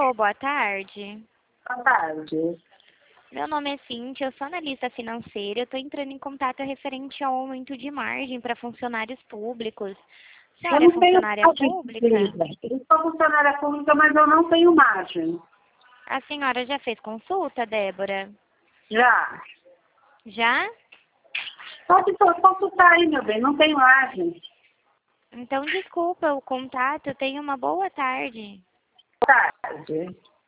Alô, boa tarde. Boa tarde. Meu nome é Cíntia, eu sou analista financeira. Eu estou entrando em contato referente ao aumento de margem para funcionários públicos. A Eu senhora é não tenho funcionária margem, pública? querida. Eu sou funcionária pública, mas eu não tenho margem. A senhora já fez consulta, Débora? Já. Já? Pode consultar aí, meu bem, não tenho margem. Então, desculpa o contato. Tenha uma boa tarde. Boa tarde.